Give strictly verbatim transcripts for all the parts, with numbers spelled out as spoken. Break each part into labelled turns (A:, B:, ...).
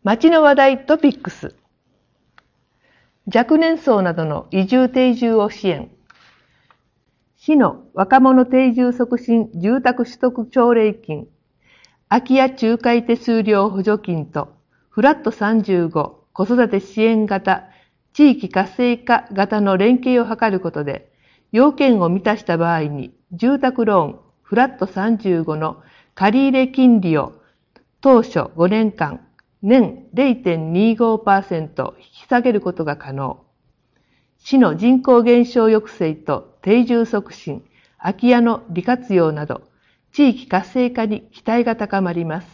A: 町の話題トピックス。若年層などの移住定住を支援。市の若者定住促進住宅取得奨励金、空き家仲介手数料補助金とフラットさんじゅうご子育て支援型地域活性化型の連携を図ることで、要件を満たした場合に住宅ローンフラットさんじゅうごの借入金利を当初ごねんかん年 ゼロてんにじゅうごパーセント 引き下げることが可能。市の人口減少抑制と定住促進、空き家の利活用など、地域活性化に期待が高まります。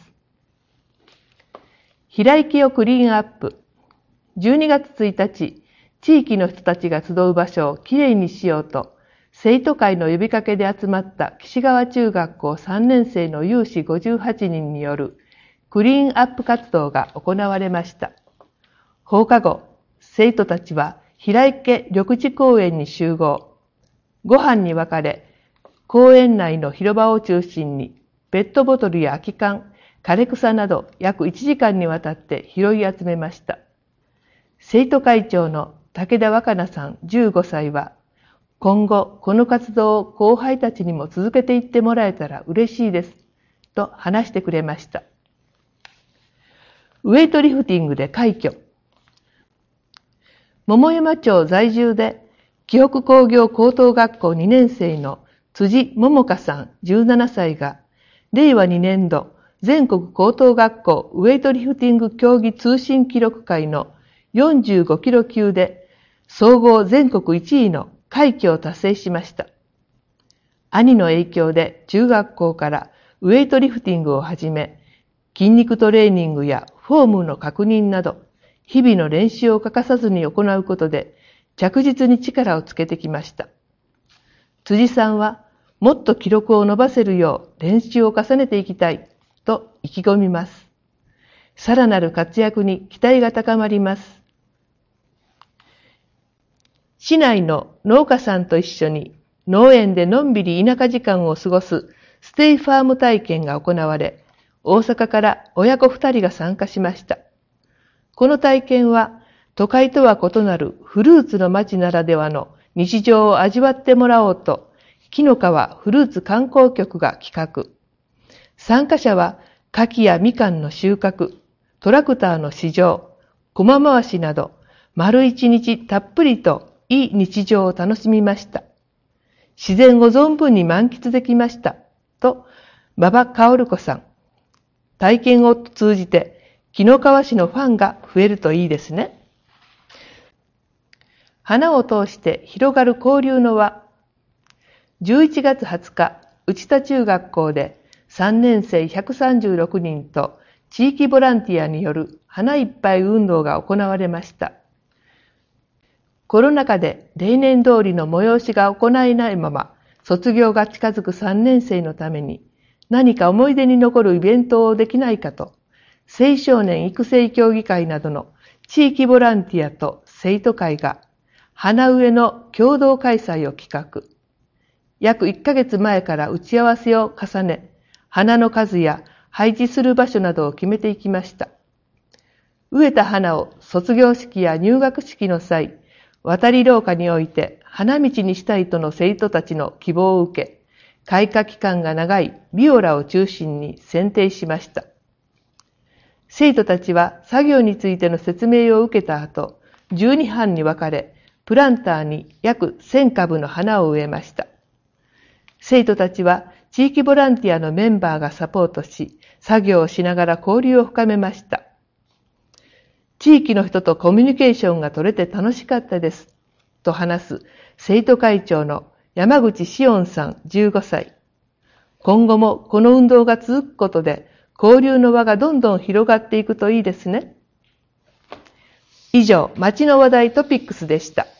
A: 平井家をクリーンアップ。じゅうにがつついたち、地域の人たちが集う場所をきれいにしようと、生徒会の呼びかけで集まった岸川中学校さんねん生の有志ごじゅうはちにんによるクリーンアップ活動が行われました。放課後、生徒たちは平井家緑地公園に集合。ご飯に分かれ、公園内の広場を中心に、ペットボトルや空き缶、枯れ草など約いちじかんにわたって拾い集めました。生徒会長の武田若菜さんじゅうごさいは、今後この活動を後輩たちにも続けていってもらえたら嬉しいです、と話してくれました。ウェイトリフティングで快挙。桃山町在住で紀北工業高等学校にねん生の辻桃香さんじゅうななさいが、れいわにねんど全国高等学校ウェイトリフティング競技通信記録会のよんじゅうごキロ級で総合全国いちいの快挙を達成しました。兄の影響で中学校からウェイトリフティングをはじめ、筋肉トレーニングやフォームの確認など、日々の練習を欠かさずに行うことで、着実に力をつけてきました。辻さんは、もっと記録を伸ばせるよう練習を重ねていきたい、と意気込みます。さらなる活躍に期待が高まります。市内の農家さんと一緒に、農園でのんびり田舎時間を過ごすステイファーム体験が行われ、大阪から親子二人が参加しました。この体験は都会とは異なるフルーツの街ならではの日常を味わってもらおうと、紀の川フルーツ観光局が企画。参加者は柿やみかんの収穫、トラクターの試乗、駒回しなど丸一日たっぷりといい日常を楽しみました。自然を存分に満喫できました。と、馬場薫子さん。体験を通じて、紀の川市のファンが増えるといいですね。花を通して広がる交流の輪。じゅういちがつはつか、内田中学校でさんねん生ひゃくさんじゅうろくにんと地域ボランティアによる花いっぱい運動が行われました。コロナ禍で例年通りの催しが行えないまま、卒業が近づくさんねん生のために、何か思い出に残るイベントをできないかと、青少年育成協議会などの地域ボランティアと生徒会が、花植えの共同開催を企画。約いっかげつまえから打ち合わせを重ね、花の数や配置する場所などを決めていきました。植えた花を卒業式や入学式の際、渡り廊下に置いて花道にしたいとの生徒たちの希望を受け、開花期間が長いビオラを中心に選定しました。生徒たちは作業についての説明を受けた後、じゅうにはんに分かれ、プランターに約せんかぶの花を植えました。生徒たちは地域ボランティアのメンバーがサポートし、作業をしながら交流を深めました。地域の人とコミュニケーションが取れて楽しかったです、と話す生徒会長の山口しおんさんじゅうごさい。今後もこの運動が続くことで交流の輪がどんどん広がっていくといいですね。以上、町の話題トピックスでした。